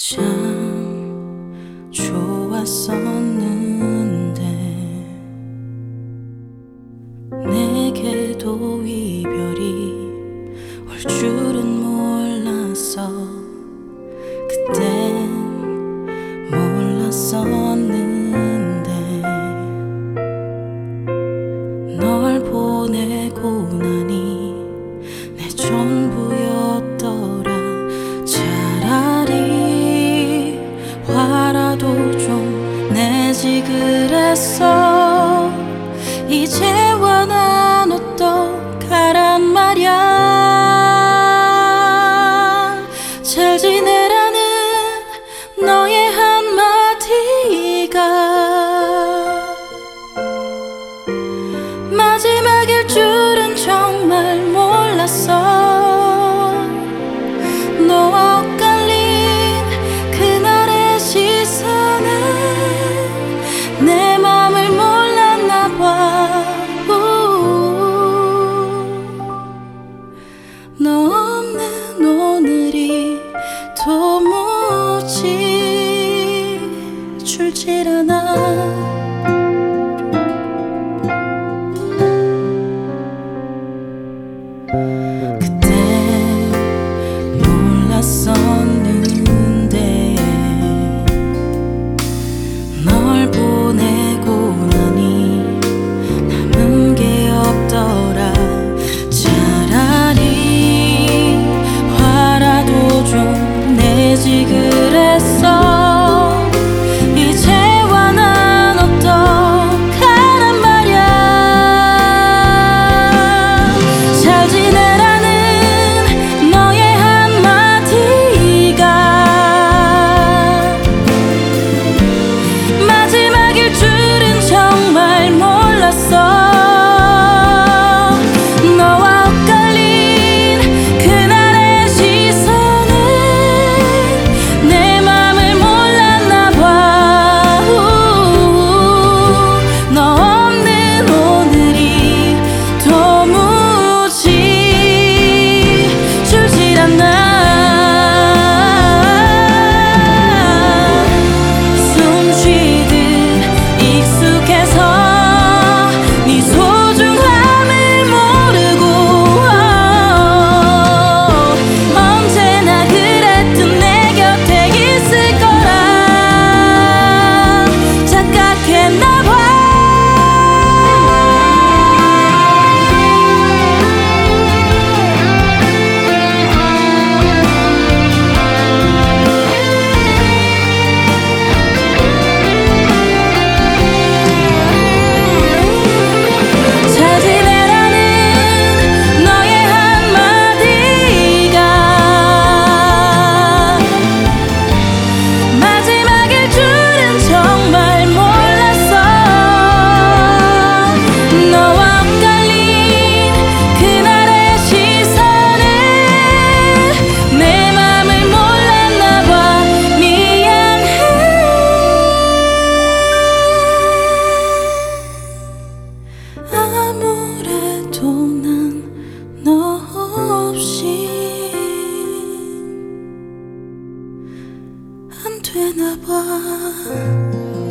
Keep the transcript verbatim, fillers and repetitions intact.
참 좋았었는데 내게도 이별이 올 줄은 몰랐어. 그땐 몰랐었는데 널 보내고 나니 내 전부였더라. 차라리 화라도 좀 내지 그랬어. 이제와 난 어떡하란 말야. 잘 지내라는 너의 한마디가 마지막일 줄은 정말 몰랐어. 너와 엇갈린 그날의 시선은 내 맘을 몰랐나 봐. 너 없는 오늘이 도무지 줄질 않아. 그때 몰랐었는데 널 보내고 나니 남은 게 없더라. 차라리 화라도 좀 내지 그랬어. 이제와 난 어떡하란 말야. 잘 지내라는 너의 한마디가 마지막일 줄은 정말 몰랐어. 너와 엇갈린 그날의 시선은 내 맘을 몰랐나 봐. 너 없는 오늘이 도무지 줄질 않아. 숨 쉬듯 익숙해서 네 소중함을 모르고 언제나 그랬던 내 곁에 있을 거라 착각했나 봐. 잘 지내라는 너의 한마디가 마지막일 줄은 정말 몰랐어. 너와 엇갈린 그날의 시선은 내 맘을 몰랐나 봐. 미안해. 아무래도 난 너 없이 안 되나 봐.